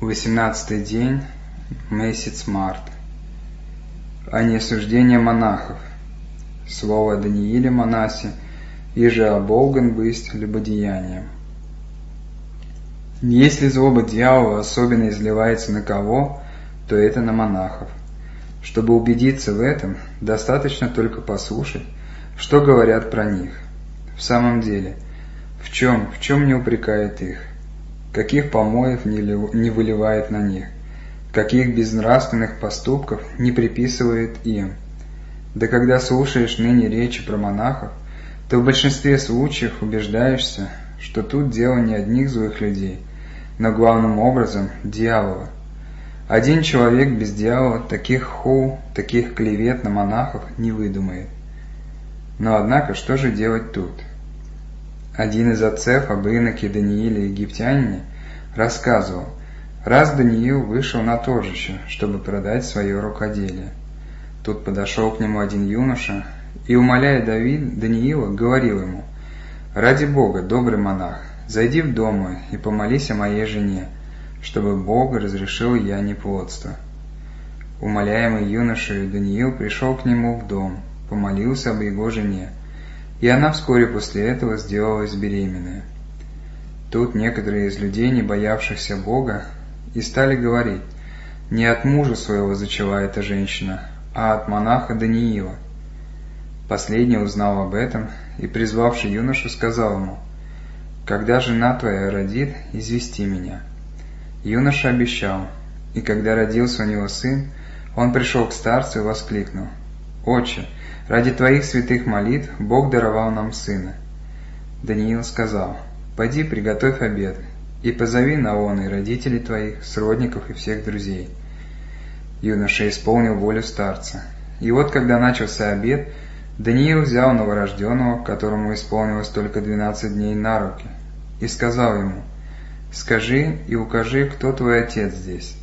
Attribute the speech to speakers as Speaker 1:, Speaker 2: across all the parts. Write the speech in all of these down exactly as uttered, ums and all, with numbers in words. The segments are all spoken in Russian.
Speaker 1: восемнадцатый день, месяц март. О неосуждении монахов. Слово Данииле монасе, иже оболган бысть любодеянием. Если злоба дьявола особенно изливается на кого, то это на монахов. Чтобы убедиться в этом, достаточно только послушать, что говорят про них. В самом деле, в чем, в чем не упрекает их? Каких помоев не, лив, не выливает на них? Каких безнравственных поступков не приписывает им? Да когда слушаешь ныне речи про монахов, то в большинстве случаев убеждаешься, что тут дело не одних злых людей, но главным образом дьявола. Один человек без дьявола таких хул, таких клевет на монахов не выдумает. Но однако, что же делать тут? Один из отцев об иноке Данииле египтянине рассказывал, раз Даниил вышел на торжище, чтобы продать свое рукоделие. Тут подошел к нему один юноша и, умоляя Давид, Даниила, говорил ему: «Ради Бога, добрый монах, зайди в дом мой и помолись о моей жене, чтобы Бог разрешил я неплодство». Умоляемый юношей Даниил пришел к нему в дом, помолился об его жене, и она вскоре после этого сделалась беременная. Тут некоторые из людей, не боявшихся Бога, и стали говорить: не от мужа своего зачала эта женщина, а от монаха Даниила. Последний узнал об этом и, призвавший юношу, сказал ему: «Когда жена твоя родит, извести меня». Юноша обещал, и когда родился у него сын, он пришел к старцу и воскликнул: «Отче, ради твоих святых молитв Бог даровал нам сына». Даниил сказал: «Пойди, приготовь обед, и позови на он и родителей твоих, сродников и всех друзей». Юноша исполнил волю старца. И вот, когда начался обед, Даниил взял новорожденного, которому исполнилось только двенадцать дней, на руки, и сказал ему: «Скажи и укажи, кто твой отец здесь».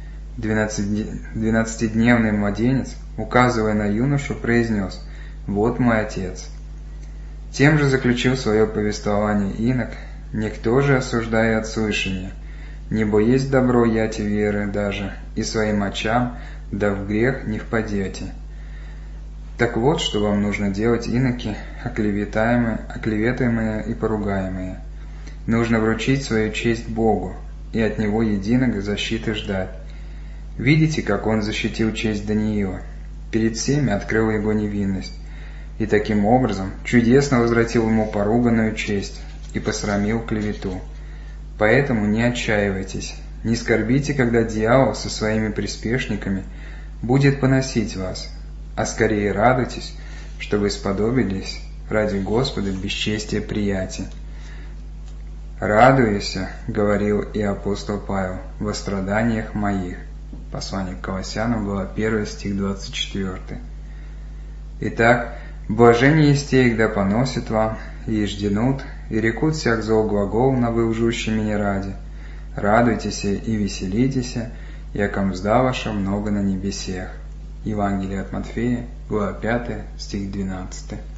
Speaker 1: Двенадцатидневный младенец, указывая на юношу, произнес: «Вот мой отец». Тем же заключил свое повествование инок: «Никто же, осуждая от слышания, небо есть добро яти веры даже, и своим очам, да в грех не впадете». Так вот, что вам нужно делать, иноки, оклеветаемые, оклеветаемые и поругаемые. Нужно вручить свою честь Богу и от Него единого защиты ждать. Видите, как Он защитил честь Даниила? Перед всеми открыл его невинность, и таким образом чудесно возвратил ему поруганную честь и посрамил клевету. Поэтому не отчаивайтесь, не скорбите, когда дьявол со своими приспешниками будет поносить вас, а скорее радуйтесь, что вы сподобились ради Господа бесчестия приятия. «Радуйся, — говорил и апостол Павел, — во страданиях моих». Послание к Колоссянам, глава первая, стих двадцать четвёртый. Итак, блажение есть те, когда поносят вам, и жденут, и рекут всяк зол глагол на вы лжущие меня ради. Радуйтесь и веселитесь, яко мзда ваша много на небесех. Евангелие от Матфея, глава пятая, стих двенадцатый.